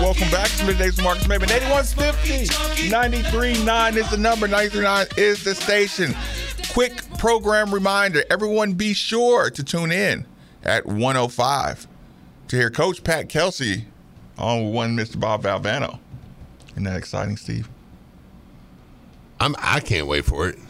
Welcome back to Middays Marcus Maven. 8150 93.9 is the number. 93.9 is the station. Quick program reminder. Everyone be sure to tune in at 105 to hear Coach Pat Kelsey on with one Mr. Bob Valvano. Isn't that exciting, Steve? I can't wait for it.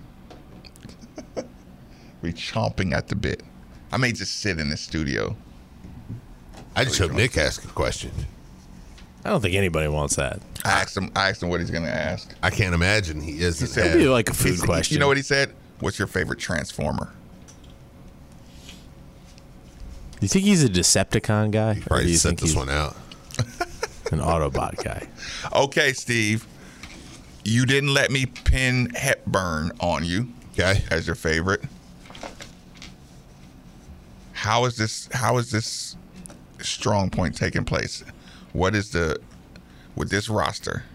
We chomping at the bit. I may just sit in the studio. I just hope Nick asks a question. I don't think anybody wants that. I asked him what he's going to ask. I can't imagine he isn't. said- It'd be like a food He- question. You know what he said? What's your favorite Transformer? Do you think he's a Decepticon guy? Or do Probably you set think this he's one out. an Autobot guy? Okay, Steve. You didn't let me pin Hepburn on you Okay. as your favorite. How is this strong point taking place? What is with this roster?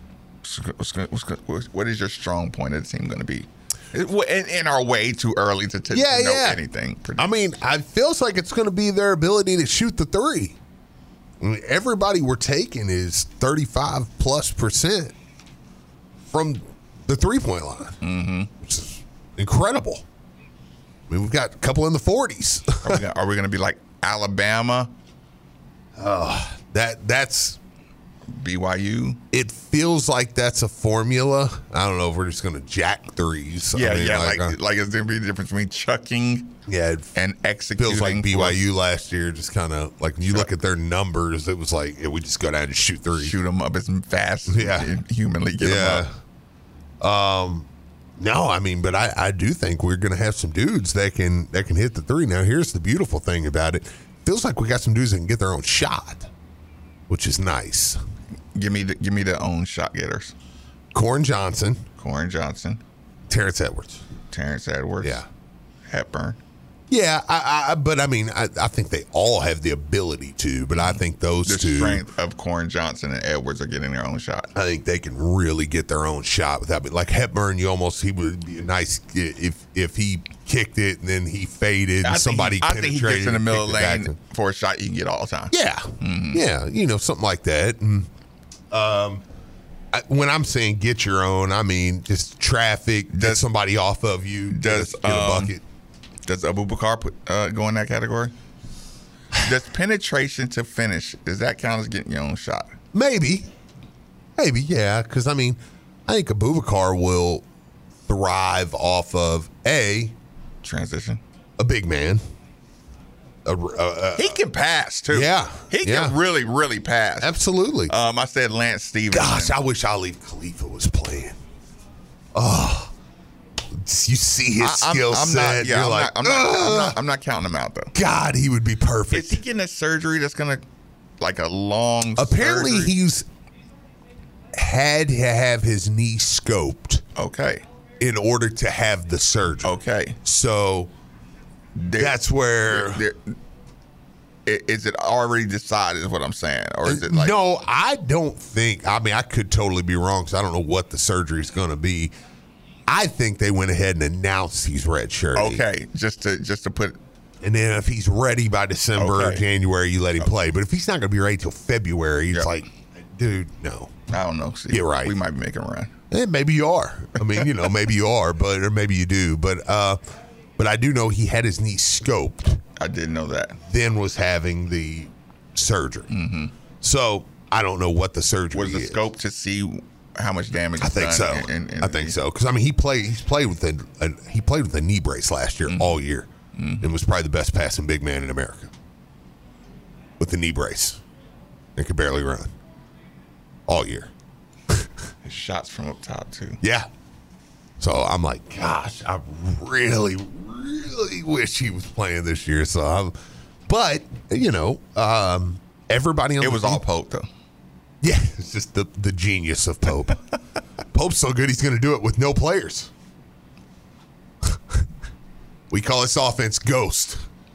What is your strong point of the team going to be? In our way too early to know anything. I mean, it feels like it's going to be their ability to shoot the three. I mean, everybody we're taking is 35+% from the 3-point line, which is incredible. I mean, we've got a couple in the 40s. Are we going to be like Alabama? That's BYU? it feels like that's a formula. I don't know if we're just going to jack threes. Yeah, I mean, like it's going to be the difference between chucking it and executing. feels like BYU last year. Just kind of like when you look at their numbers, it was like we just go down and shoot threes. Shoot them up as fast as we can humanly get them up. No, I mean, but I do think we're going to have some dudes that can hit the three. Now, here's the beautiful thing about it. Feels like we got some dudes that can get their own shot, which is nice. Give me the own shot getters. Corin Johnson, Terrence Edwards. Yeah. Hepburn. Yeah, but I mean, I think they all have the ability to, but I think those The two, strength of Corin Johnson and Edwards are getting their own shot. I think they can really get their own shot without, like Hepburn, he would be nice if he kicked it and then he faded and somebody I think he penetrated gets in the middle of the and kicked it lane back. for a shot you can get all the time. Yeah, yeah, something like that. And, when I'm saying get your own, I mean just traffic, get somebody off of you, get a bucket. Does Abubakar go in that category? Does penetration to finish, does that count as getting your own shot? Maybe, yeah. Because I mean, I think Abubakar will thrive off of transition, a big man. He can pass too. Yeah, he can really, really pass. Absolutely. I said Lance Stephenson. Gosh, I wish Ali Khalifa was playing. Oh, you see his skill set. I'm not counting him out though. God, he would be perfect. Is he getting a surgery that's gonna like a long? Apparently, surgery? he's had to have his knee scoped. Okay. In order to have the surgery. Okay. So that's where. Is it already decided? Is what I'm saying, or is it like? No, I don't think. I mean, I could totally be wrong because I don't know what the surgery is going to be. I think they went ahead and announced he's redshirting. Okay, just to put. And then if he's ready by December or January, you let him play. But if he's not going to be ready till February, it's like, dude, no. I don't know. See, get right. We might be making a run. Maybe you are. I mean, maybe you are, or maybe you do. But I do know he had his knee scoped. I didn't know that. Then was having the surgery. Mm-hmm. So I don't know what the surgery was. The scope to see how much damage. I think so. I think so because I mean he's played with a knee brace last year all year, and was probably the best passing big man in America with the knee brace, and could barely run all year. His shots from up top too. Yeah. So I'm like, gosh, I really wish he was playing this year. So, but everybody on it was all Pope though. Yeah, it's just the genius of Pope. Pope's so good he's going to do it with no players. We call this offense Ghost.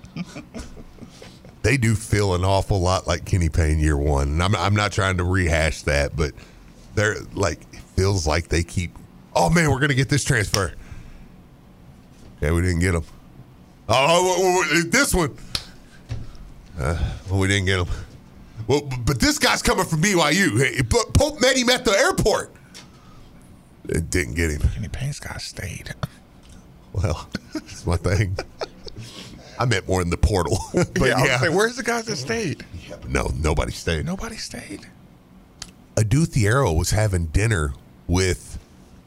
They do feel an awful lot like Kenny Payne year one. And I'm not trying to rehash that, but they're like, it feels like they keep, oh man, we're going to get this transfer. Okay, we didn't get him. Oh, this one. Well, we didn't get him. Well, but this guy's coming from BYU. Hey, Pope met him at the airport. It didn't get him. Kenny Payne's guy stayed. Well, that's my thing. I meant more in the portal. But I was saying, where's the guys that stayed? Yeah, but no, nobody stayed. Nobody stayed. Adu Thiero was having dinner with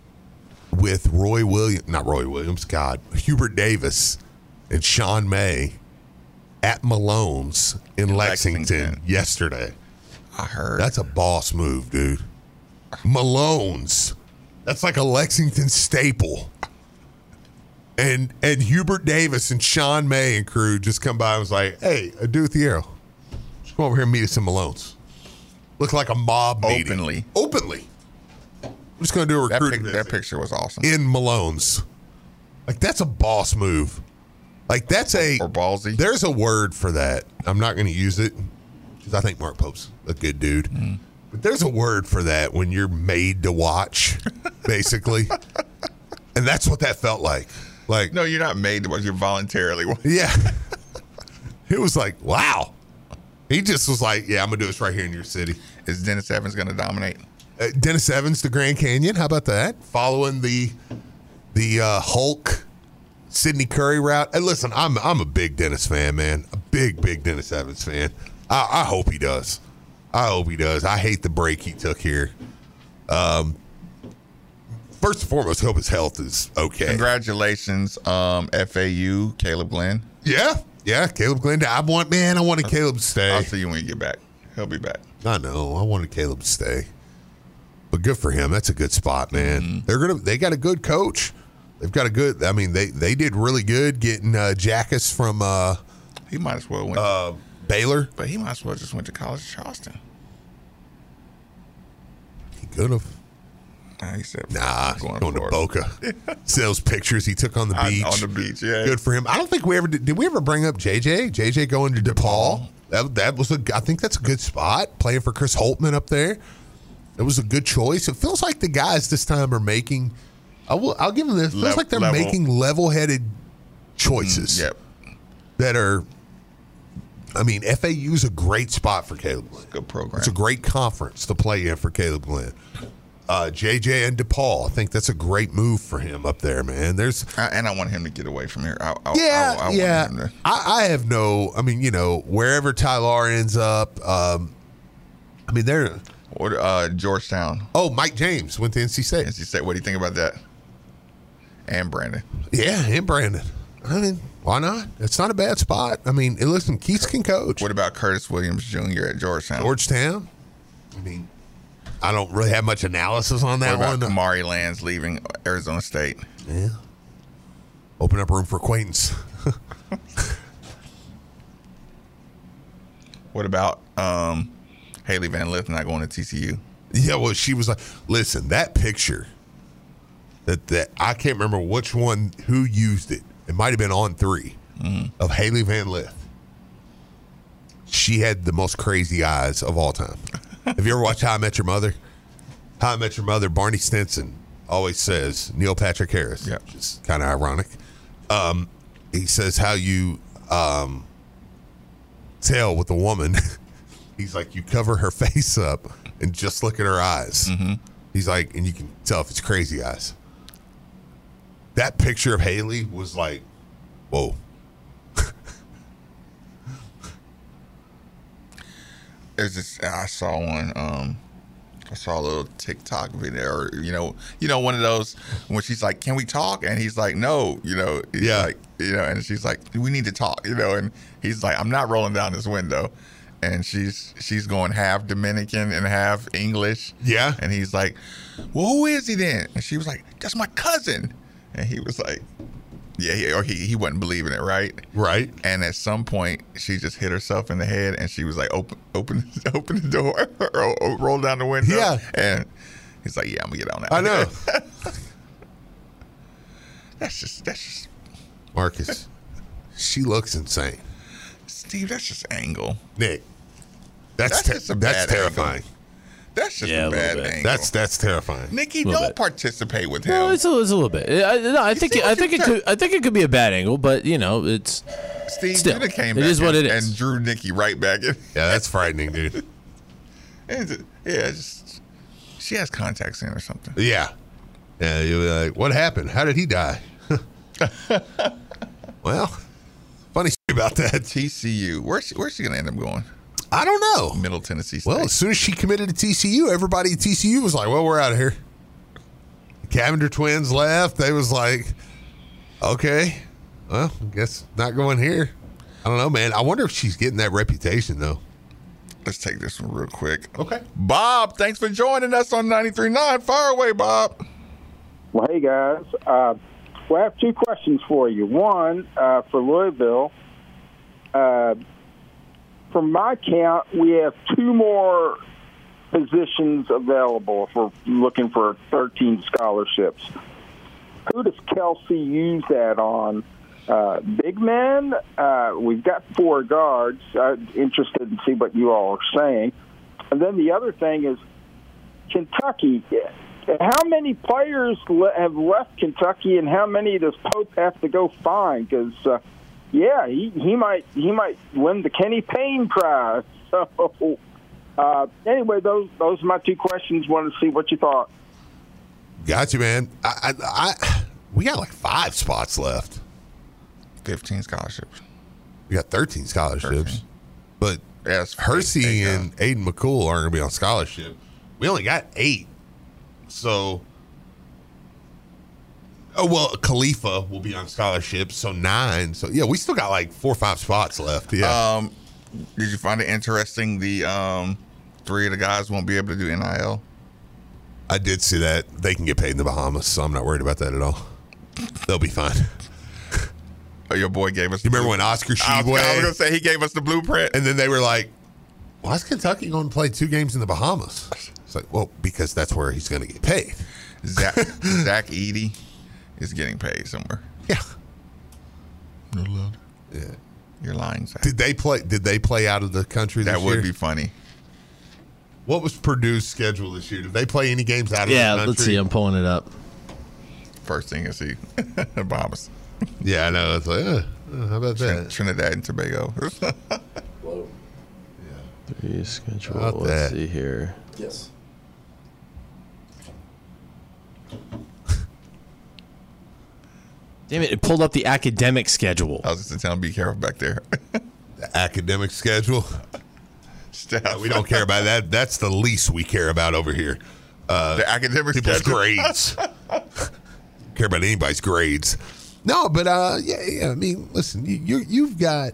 Hubert Davis and Sean May at Malone's in Lexington yesterday. I heard. That's a boss move, dude. Malone's. That's like a Lexington staple. And Hubert Davis and Sean May and crew just come by and was like, hey, Adu Thiero, just come over here and meet us in Malone's. Look like a mob meeting. Openly. I'm just going to do a recruiting visit. That picture was awesome. In Malone's. Like, that's a boss move. Like, that's a... Or ballsy. There's a word for that. I'm not going to use it because I think Mark Pope's a good dude. Mm. But there's a word for that when you're made to watch, basically. And that's what that felt like. Like, no, you're not made to watch. You're voluntarily watching. Yeah. It was like, wow. He just was like, yeah, I'm going to do this right here in your city. Is Dennis Evans going to dominate? Dennis Evans to Grand Canyon. How about that? Following the Hulk, Sidney Curry route. And listen, I'm a big Dennis fan, man. A big Dennis Evans fan. I hope he does. I hate the break he took here. First and foremost, hope his health is okay. Congratulations, FAU, Caleb Glenn. Yeah, Caleb Glenn. I wanted Caleb to stay. I'll see you when you get back. He'll be back. I know. I wanted Caleb to stay. But good for him. That's a good spot, man. Mm-hmm. They got a good coach. They've got a good. I mean, they did really good getting Jackus from. He might as well went Baylor, but he might as well just went to college in Charleston. He could have. He said, going to Boca. See those pictures he took on the beach. On the beach, yeah. Good for him. I don't think we ever did. We ever bring up JJ? JJ going to DePaul. That was I think that's a good spot. Playing for Chris Holtman up there. It was a good choice. It feels like the guys this time are making. I'll give them this. It feels like they're making level-headed choices. Yep. That are. I mean, FAU is a great spot for Caleb Glenn. Good program. It's a great conference to play in for Caleb Glenn. JJ and DePaul, I think that's a great move for him up there, man. And I want him to get away from here. I have no. I mean, wherever Tyler ends up. I mean, they're. Or Georgetown. Oh, Mike James went to NC State. NC State. What do you think about that? And Brandon. Yeah, and Brandon. I mean, why not? It's not a bad spot. I mean, listen, Keats can coach. What about Curtis Williams Jr. at Georgetown? I mean, I don't really have much analysis on that one. What about Kamari Lands leaving Arizona State? Yeah. Open up room for acquaintance. What about Haley Van Lith not going to TCU? Yeah, well, she was like, listen, that picture that I can't remember which one, who used it. It might have been On 3 of Haley Van Lith. She had the most crazy eyes of all time. Have you ever watched How I Met Your Mother? How I Met Your Mother, Barney Stinson always says Neil Patrick Harris, which is kind of ironic. He says how you tell with a woman. He's like, you cover her face up and just look at her eyes. Mm-hmm. He's like, and you can tell if it's crazy eyes. That picture of Haley was like, whoa. I saw one. I saw a little TikTok video, or one of those when she's like, "Can we talk?" And he's like, "No," like, and she's like, "We need to talk," and he's like, "I'm not rolling down this window," and she's going half Dominican and half English, and he's like, "Well, who is he then?" And she was like, "That's my cousin," and he was like, he wasn't believing it, right? And at some point, she just hit herself in the head, and she was like, "Open the door, or roll down the window." Yeah. And he's like, "Yeah, I'm gonna get on that." I know. That's just Marcus. She looks insane. Steve, that's just angle. Nick, that's terrifying. Angle. That's just Yeah, a a bad little bit. angle. That's terrifying. Nikki, little don't bit. participate with him. No, it's a little bit. I think see what you it could be a bad angle, but it's Steve still, should have came it back is what and, it is. and drew Nikki right back in. Yeah, that's frightening, dude. She has contacts in or something. Yeah. Yeah, you were like, what happened? How did he die? Well, funny story about that. TCU. Where's she gonna end up going? I don't know. Middle Tennessee State. Well, as soon as she committed to TCU, everybody at TCU was like, well, we're out of here. The Cavender twins left. They was like, okay, well, I guess not going here. I don't know, man. I wonder if she's getting that reputation, though. Let's take this one real quick. Okay. Bob, thanks for joining us on 93.9. Fire away, Bob. Well, hey, guys. I have two questions for you. One, for Louisville. From my count, we have two more positions available if we're looking for 13 scholarships. Who does Kelsey use that on? Big men? We've got 4 guards. I'm interested to see what you all are saying. And then the other thing is Kentucky. How many players have left Kentucky, and how many does Pope have to go find? Because, he might win the Kenny Payne Prize. So, anyway, those are my two questions. Wanted to see what you thought. Got you, man. We got like 5 spots left. 15 scholarships. We got 13 scholarships. 13. But Yes, Hersey and Aiden McCool aren't going to be on scholarship. We only got 8. So, Khalifa will be on scholarship, so 9. So, yeah, we still got like 4 or 5 spots left. Yeah. Did you find it interesting the 3 of the guys won't be able to do NIL? I did see that. They can get paid in the Bahamas, so I'm not worried about that at all. They'll be fine. Oh, your boy gave us. You remember when Oscar I was going Shibwe, to say he gave us the blueprint. and then they were like, why is Kentucky going to play 2 games in the Bahamas? It's like, well, because that's where he's going to get paid. Zach Edey is getting paid somewhere. Yeah. No love. Yeah. You're lying, Zach. Did they play out of the country this That year? would be funny. What was Purdue's schedule this year? Did they play any games out of the yeah. country? Let's see. I'm pulling it up. First thing you see, Bahamas, Yeah, I know. It's like, how about that? Trinidad and Tobago. Schedule. About Let's that. see here. Yes. Damn it! It pulled up the academic schedule. I was just telling him, be careful back there. The academic schedule. Steph, We don't care about that. That's the least we care about over here. the academic People's schedule. grades. Care about anybody's grades. No, but yeah. I mean, listen, you've got.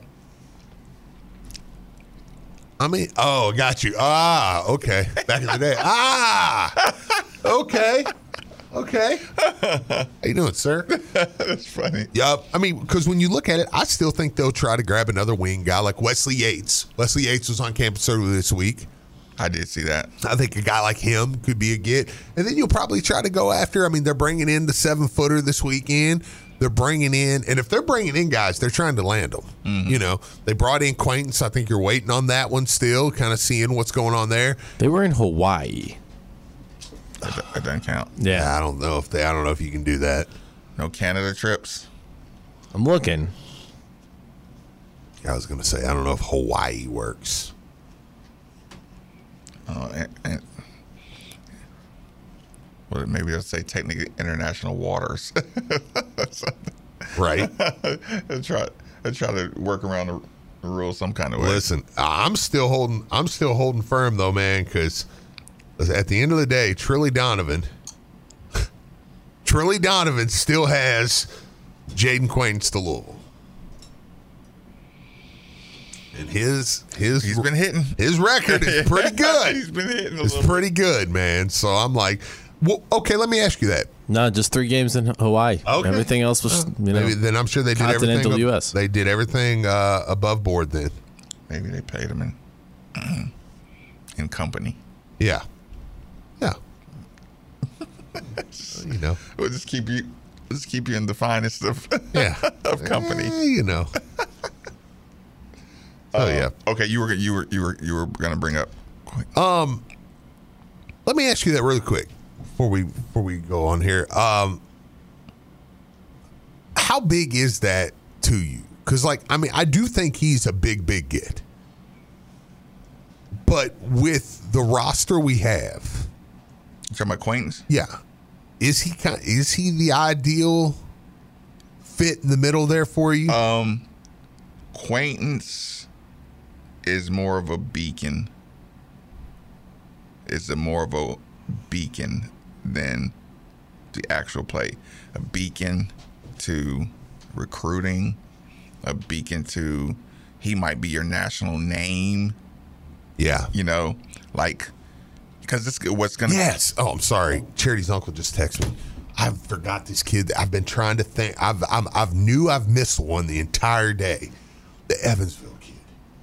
I mean, got you. Okay. Back in the day. Okay. How you doing, sir? That's funny. Yup. I mean, because when you look at it, I still think they'll try to grab another wing guy like Wesley Yates. Wesley Yates was on campus earlier this week. I did see that. I think a guy like him could be a get. And then you'll probably try to go after, I mean, they're bringing in the 7-footer this weekend. They're bringing in, and if they're bringing in guys, they're trying to land them. Mm-hmm. You know, they brought in Quaintance. I think you're waiting on that one still, kind of seeing what's going on there. They were in Hawaii. That doesn't count. Yeah. I don't know if you can do that. No Canada trips. I'm looking. I was going to say, I don't know if Hawaii works. Well, maybe they'll say technically international waters. Right. I try to work around the rules some kind of way. Listen, I'm still holding firm though, man, because at the end of the day, Trilly Donovan still has Jaden Quaintance to Louisville. And he's been hitting. His record is pretty good. He's been hitting a It's little. pretty good, man. So I'm like, well, okay, let me ask you that. No, just 3 games in Hawaii. Okay. Everything else was, Maybe then I'm sure they did everything. continental US. They did everything above board then. Maybe they paid him in company. Yeah. You know. We'll just keep you in the finest of Yeah. of company. You know. Oh yeah. Okay, you were gonna bring up. Let me ask you that really quick before we go on here. How big is that to you? Because, I do think he's a big get. But with the roster we have, You talking about Quaintance? yeah, is he the ideal fit in the middle there for you? Quaintance is more of a beacon. Is more of a beacon than the actual play. A beacon to recruiting. A beacon to he might be your national name. Yeah. Because this what's gonna. Yes. Oh, I'm sorry. Charity's uncle just texted me. I forgot this kid. I've been trying to think. I've missed one the entire day. The Evansville kid.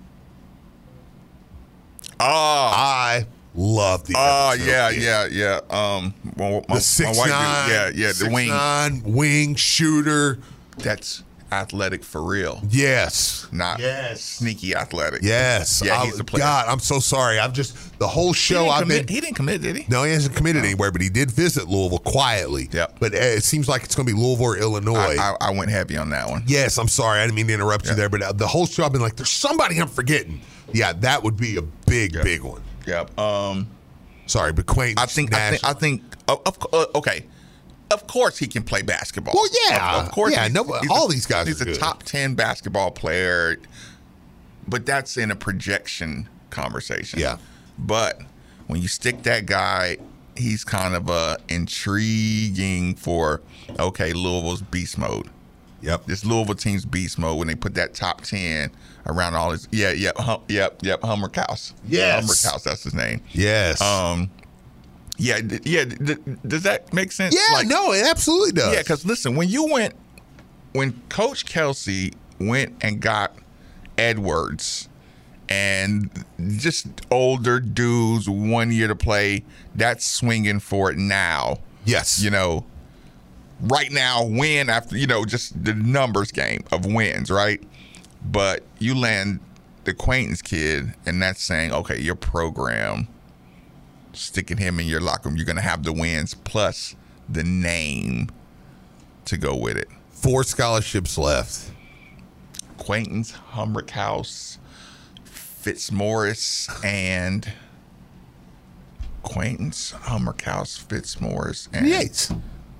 Oh. I love the Evansville kid. yeah. Well, The 6'9", the wing. 6'9", wing shooter. That's athletic for real. Yes. Not sneaky athletic. Yes. Yeah, he's a player. God, I'm so sorry. The whole show He didn't commit, did he? No, he hasn't committed anywhere, but he did visit Louisville quietly. Yep. But it seems like it's going to be Louisville or Illinois. I went heavy on that one. Yes, I'm sorry. I didn't mean to interrupt you there, but the whole show I've been like, there's somebody I'm forgetting. Yeah, that would be a big one. Yep. Sorry, but Quaintance. I think. Okay. Of course he can play basketball. Well, yeah. Of course. Yeah, all these guys He's are a good. top 10 basketball player, but that's in a projection conversation. Yeah. But when you stick that guy, he's kind of intriguing for, Louisville's beast mode. Yep. This Louisville team's beast mode when they put that top 10 around all his. Hummer Kaus. Yes. Hummer Kaus, that's his name. Yes. Yeah. Does that make sense? Yeah, no, it absolutely does. Yeah, because listen, when Coach Kelsey went and got Edwards and just older dudes 1 year to play, that's swinging for it now. Yes. Right now, win after, just the numbers game of wins, right? But you land the Quaintance kid, and that's saying, okay, your program, sticking him in your locker room, you're going to have the wins plus the name to go with it. 4 scholarships left. Quaintance, Humberkaus, Fitzmaurice, and Quaintance, Humberkaus, Fitzmaurice, and Yates.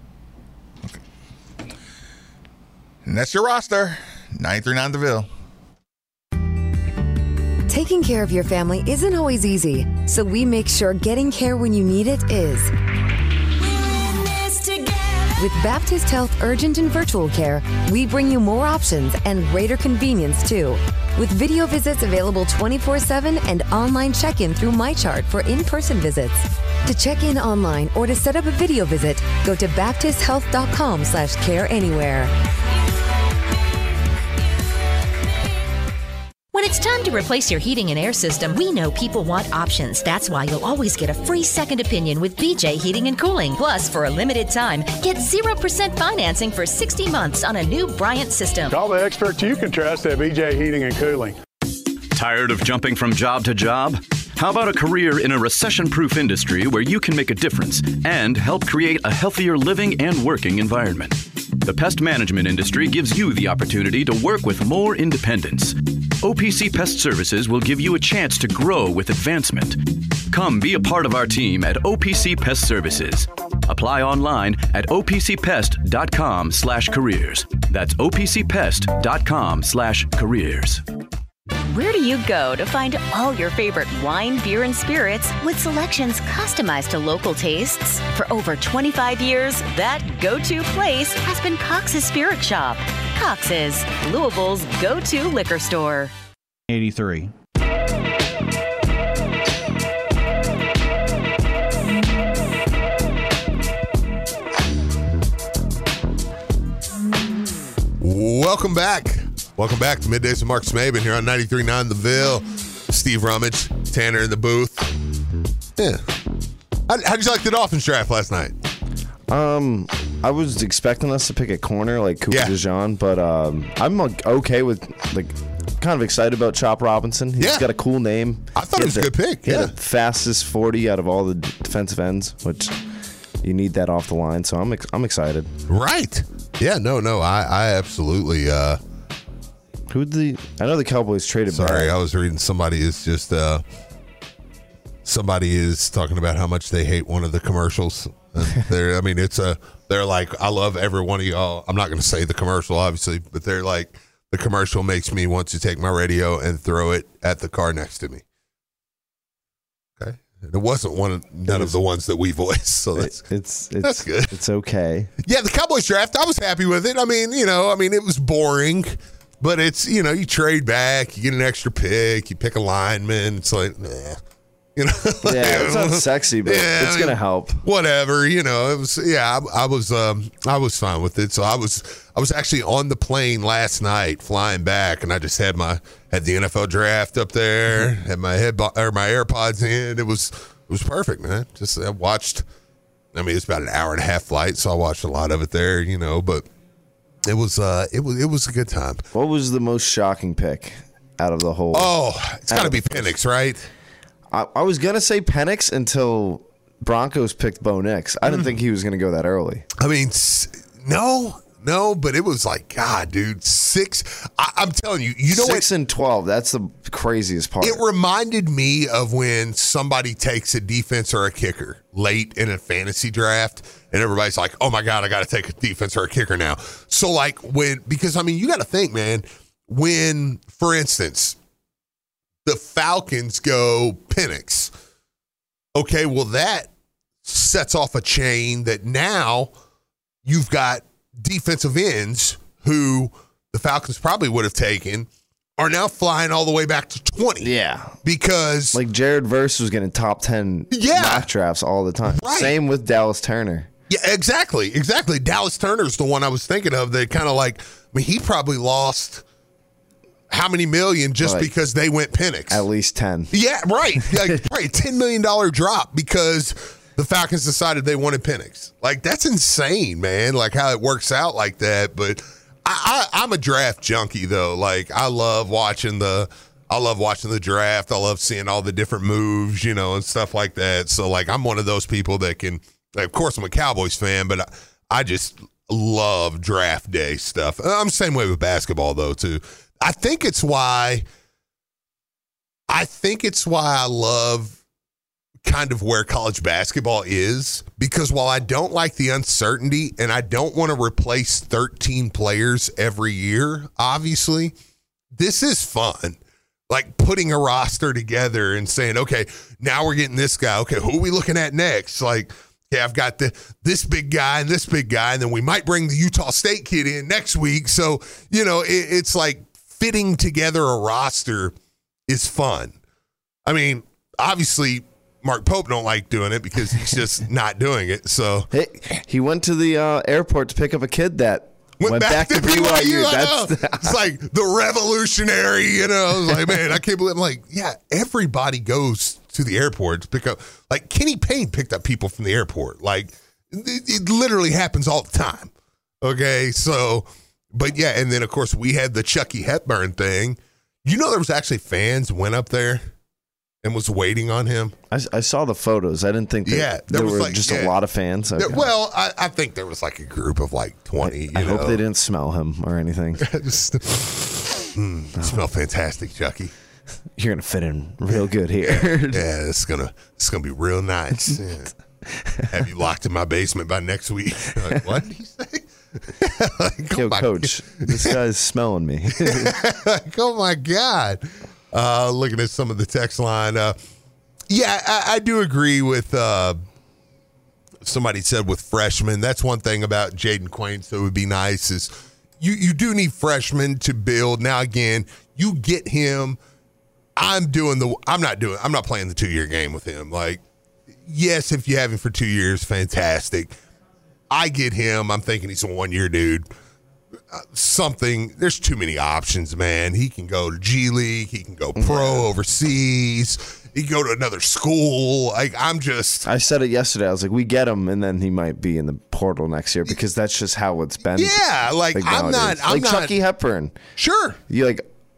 And that's your roster. 93.9 The Ville. Taking care of your family isn't always easy, so we make sure getting care when you need it is. With Baptist Health Urgent and Virtual Care, we bring you more options and greater convenience, too. With video visits available 24/7 and online check-in through MyChart for in-person visits. To check in online or to set up a video visit, go to baptisthealth.com/careanywhere. When it's time to replace your heating and air system, we know people want options. That's why you'll always get a free second opinion with BJ Heating and Cooling. Plus, for a limited time, get 0% financing for 60 months on a new Bryant system. Call the experts you can trust at BJ Heating and Cooling. Tired of jumping from job to job? How about a career in a recession-proof industry where you can make a difference and help create a healthier living and working environment? The pest management industry gives you the opportunity to work with more independence. OPC Pest Services will give you a chance to grow with advancement. Come be a part of our team at OPC Pest Services. Apply online at opcpest.com/careers. That's opcpest.com/careers. Where do you go to find all your favorite wine, beer, and spirits with selections customized to local tastes? For over 25 years, that go-to place has been Cox's Spirit Shop. Cox's, Louisville's go-to liquor store. 83. Welcome back. Welcome back to Middays with Mark Smaven here on 93.9 The Ville. Steve Rummage, Tanner in the booth. Yeah. How'd you like the Dolphins draft last night? I was expecting us to pick a corner like Cooper DeJean, but I'm okay with kind of excited about Chop Robinson. He's got a cool name. I thought it was a good pick. He had the fastest 40 out of all the defensive ends, which you need that off the line. So I'm excited. Right. Yeah. No. I absolutely. I know the Cowboys traded. Sorry, I was reading. Somebody is talking about how much they hate one of the commercials. They're like, I love every one of y'all. I'm not going to say the commercial, obviously, but they're like, the commercial makes me want to take my radio and throw it at the car next to me. Okay, and it wasn't none of the ones that we voiced, so that's good. It's okay. Yeah, the Cowboys draft, I was happy with it. I mean, it was boring, but it's, you trade back, you get an extra pick, you pick a lineman. It's like, nah. Yeah, it's not sexy, but it's gonna help. Whatever, it was. Yeah, I was fine with it. So I was actually on the plane last night, flying back, and I just had the NFL draft up there, had my my AirPods in. It was perfect, man. Just I watched. I mean, it's about an hour and a half flight, so I watched a lot of it there, but it was a good time. What was the most shocking pick out of the whole? Oh, it's got to be Penix, right? I was going to say Penix until Broncos picked Bo Nix. I didn't think he was going to go that early. I mean, no, but it was like, God, dude, 6. I'm telling you, 6 and 12. That's the craziest part. It reminded me of when somebody takes a defense or a kicker late in a fantasy draft, and everybody's like, oh, my God, I got to take a defense or a kicker now. So, because, you got to think, man, when, for instance, the Falcons go Penix. Okay, well, that sets off a chain that now you've got defensive ends who the Falcons probably would have taken are now flying all the way back to 20. Yeah. Because like Jared Verse was getting top 10 mock drafts all the time. Right. Same with Dallas Turner. Yeah, exactly. Dallas Turner's the one I was thinking of that kind of he probably lost how many million just because they went Penix? At least 10. Yeah, right. Right. $10 million drop because the Falcons decided they wanted Penix. That's insane, man. How it works out like that. But I'm a draft junkie, though. I love watching the draft. I love seeing all the different moves, and stuff like that. So, I'm one of those people that can, of course, I'm a Cowboys fan, but I just love draft day stuff. I'm the same way with basketball, though, too. I think it's why I love kind of where college basketball is, because while I don't like the uncertainty and I don't want to replace 13 players every year, obviously, this is fun. Putting a roster together and saying, okay, now we're getting this guy. Okay, who are we looking at next? I've got this big guy and this big guy, and then we might bring the Utah State kid in next week. So, it's fitting together a roster is fun. Obviously, Mark Pope don't like doing it because he's just not doing it. So he went to the airport to pick up a kid that went back to BYU. It's the revolutionary, I was man, I can't believe. I'm everybody goes to the airport to pick up. Kenny Payne picked up people from the airport. It literally happens all the time. Okay, so. But yeah, and then of course we had the Chucky Hepburn thing. There was actually fans went up there and was waiting on him. I saw the photos. I didn't think that there were just a lot of fans. Okay. Well, I think there was a group of 20. I hope they didn't smell him or anything. Smell fantastic, Chucky. You're gonna fit in real good here. Yeah, it's gonna be real nice. Yeah. Have you locked in my basement by next week? What did he say? Yo, Coach, this guy's smelling me. Oh my God. Looking at some of the text line. I do agree with somebody said with freshmen. That's one thing about Jaden Quain, so it would be nice is you do need freshmen to build. Now again, you get him. I'm not playing the 2-year game with him. Yes, if you have him for 2 years, fantastic. I get him. I'm thinking he's a 1-year dude. There's too many options, man. He can go to G League. He can go pro overseas. He can go to another school. I said it yesterday. I was like, we get him, and then he might be in the portal next year because that's just how it's been. Yeah, I'm not Chucky Hepburn. Sure.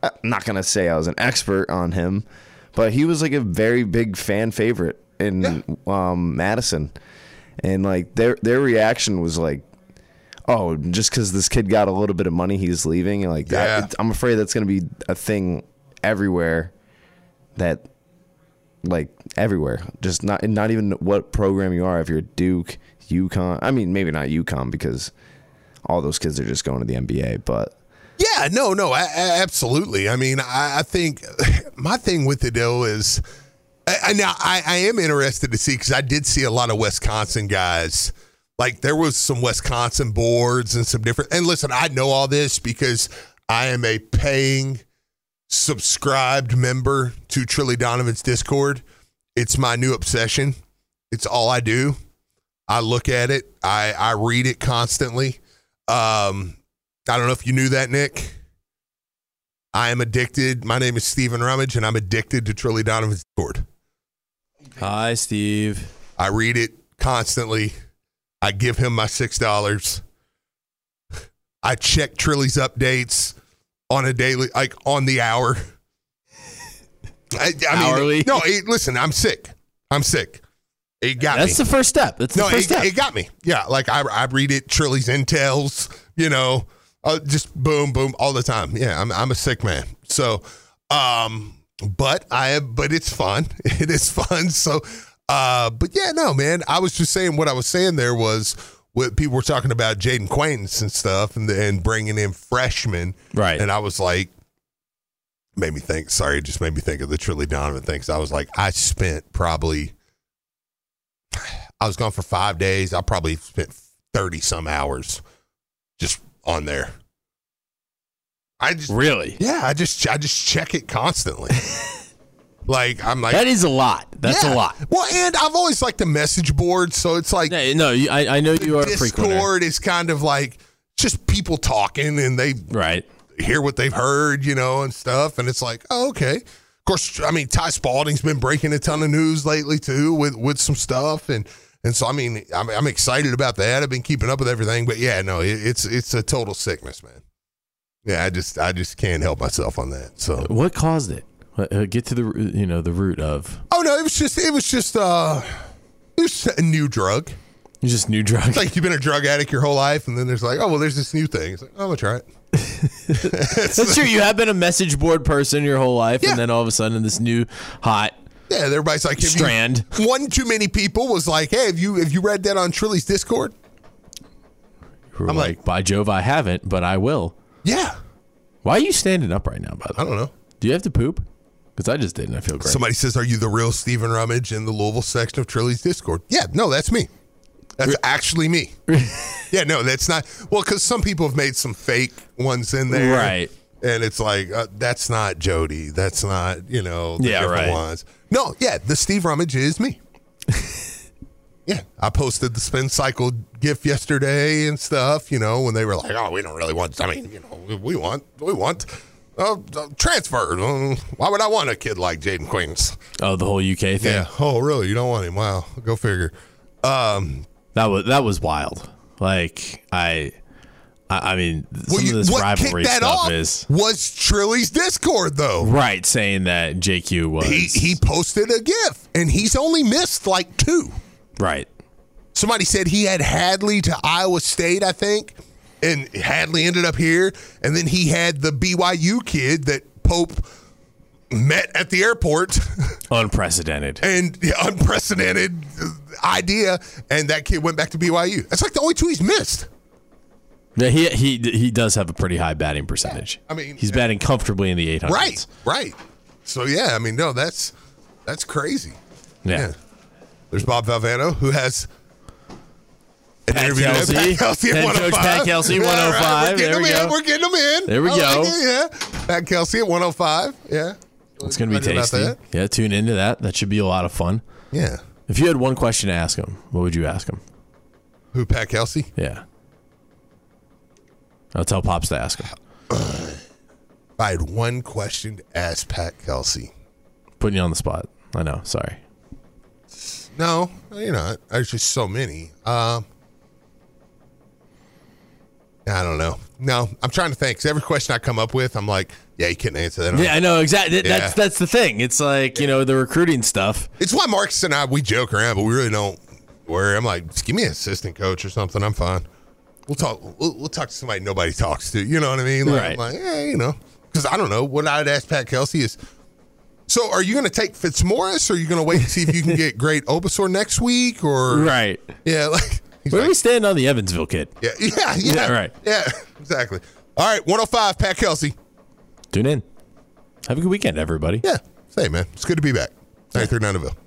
I'm not going to say I was an expert on him, but he was like a very big fan favorite in Madison. And like their reaction was like, oh, just because this kid got a little bit of money, he's leaving. And like that, I'm afraid that's going to be a thing everywhere. That like everywhere, just not even what program you are. If you're Duke, UConn, I mean maybe not UConn because all those kids are just going to the NBA, but. Yeah, no, absolutely. I mean, I think my thing with it, though, is I am interested to see, because I did see a lot of Wisconsin guys. Like, there was some Wisconsin boards and some different. And listen, I know all this because I am a paying, subscribed member to Trilly Donovan's Discord. It's my new obsession. It's all I do. I look at it. I read it constantly. I don't know if you knew that, Nick. I am addicted. My name is Stephen Rummage, and I'm addicted to Trilly Donovan's Discord. Hi, Steve. I read it constantly. I give him my $6. I check Trilly's updates on a daily, like on the hour. I mean, hourly? No, listen, I'm sick. It got me. That's the first step. That's the first step. It got me. Yeah, like I read it, Trilly's intels, just boom, boom, all the time. Yeah, I'm a sick man. So, but it's fun. It is fun. So, but yeah, no, man. I was just saying what I was saying there was what people were talking about Jaden Quaintance and stuff, and bringing in freshmen, right? And I was like, made me think of the Trilly Donovan things. I was like, I was gone for 5 days. I probably spent 30 some hours just on there. I just check it constantly. Like, I'm like, that is a lot. That's a lot. Well, and I've always liked the message board, so it's like, I know you are a frequenter. Discord is kind of like just people talking, and they hear what they've heard, and stuff, and it's like, oh, okay. Of course, I mean, Ty Spalding's been breaking a ton of news lately too with some stuff, and so I mean, I'm excited about that. I've been keeping up with everything, but yeah, no, it's a total sickness, man. Yeah, I just can't help myself on that. So what caused it? Get to the root of. Oh no, it was just a new drug. It's just new drug. It's like you've been a drug addict your whole life, and then there's like, oh well, there's this new thing. It's like, oh, I'm gonna try it. That's true. You have been a message board person your whole life, and then all of a sudden, this new hot. Yeah, everybody's like, strand. One too many people was like, hey, have you read that on Trilly's Discord? I'm like, by Jove, I haven't, but I will. Yeah. Why are you standing up right now, by the way? I don't know. Do you have to poop? Because I just didn't. I feel great. Somebody says, are you the real Stephen Rummage in the Louisville section of Trilly's Discord? Yeah, no, that's me. That's actually me. Yeah, no, that's not. Well, because some people have made some fake ones in there. Right. And it's like, that's not Jody. That's not, the different ones. No, yeah, the Steve Rummage is me. Yeah, I posted the spin cycle GIF yesterday and stuff, when they were like, oh, we don't really want, we want transfer. Why would I want a kid like Jaden Quaintance? Oh, the whole UK thing? Yeah. Oh, really? You don't want him? Wow. Go figure. That was wild. Like, I mean, some of this rivalry stuff was Trilly's Discord, though. Right, saying that JQ was. He posted a GIF, and he's only missed like 2. Right. Somebody said he had Hadley to Iowa State, I think, and Hadley ended up here, and then he had the BYU kid that Pope met at the airport. Unprecedented. And unprecedented idea, and that kid went back to BYU. That's like the only 2 he's missed. Yeah, he does have a pretty high batting percentage. I mean, he's batting comfortably in the 800s. Right. So yeah, I mean, no, that's crazy. Yeah. There's Bob Valvano, who has an interview with Pat Kelsey at 105. Coach Pat Kelsey, 105. Right, there we go. We're getting him in. There we go. Yeah. Pat Kelsey at 105. Yeah. It's going to be tasty. Yeah, tune into that. That should be a lot of fun. Yeah. If you had one question to ask him, what would you ask him? Who, Pat Kelsey? Yeah. I'll tell Pops to ask him. If I had one question to ask Pat Kelsey. Putting you on the spot. I know. Sorry. No, you're not. There's just so many. I don't know. No, I'm trying to think. 'Cause every question I come up with, I'm like, yeah, you couldn't answer that. Yeah, I know exactly. That's the thing. It's like, the recruiting stuff. It's why Marcus and I, we joke around, but we really don't worry. I'm like, just give me an assistant coach or something. I'm fine. We'll talk. We'll talk to somebody nobody talks to. You know what I mean? Like, right. I'm like, because I don't know. What I'd ask Pat Kelsey is, so are you going to take Fitzmaurice, or are you going to wait and see if you can get Great Obasor next week? Or right? Yeah, like. Where are we standing on the Evansville kid? Yeah, right. Yeah, exactly. All right, 105, Pat Kelsey. Tune in. Have a good weekend, everybody. Yeah, same, man. It's good to be back. 93.9 The Ville.